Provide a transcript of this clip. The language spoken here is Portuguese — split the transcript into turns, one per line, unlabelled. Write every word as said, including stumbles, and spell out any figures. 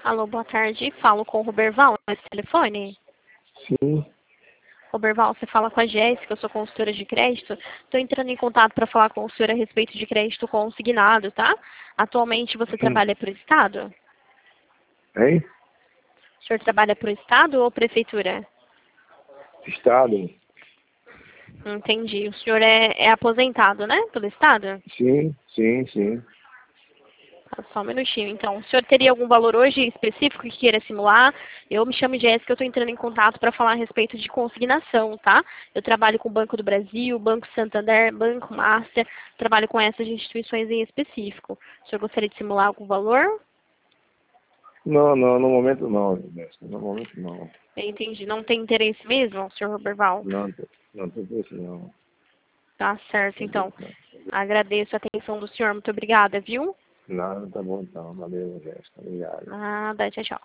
Alô, boa tarde. Falo com o Roberval nesse telefone.
Sim.
Roberval, você fala com a Jéssica, eu sou consultora de crédito. Estou entrando em contato para falar com o senhor a respeito de crédito consignado, tá? Atualmente você
Hum.
trabalha para o Estado?
Hein?
O senhor trabalha para o Estado ou Prefeitura?
Estado?
Entendi. O senhor é, é aposentado, né? Pelo Estado?
Sim, sim, sim.
Tá, só um minutinho, então. O senhor teria algum valor hoje específico que queira simular? Eu me chamo Jéssica, eu estou entrando em contato para falar a respeito de consignação, tá? Eu trabalho com o Banco do Brasil, Banco Santander, Banco Master, trabalho com essas instituições em específico. O senhor gostaria de simular algum valor?
Não, não, no momento não, Jéssica. No momento não.
Eu entendi. Não tem interesse mesmo, senhor Roberval?
Não, não tem preço não.
Tá certo,
Tem preço
então.
não.
Agradeço a atenção do senhor. Muito obrigada, viu?
Nada, tá bom então. Valeu, Jéssica. Obrigado.
Nada, tchau, tchau.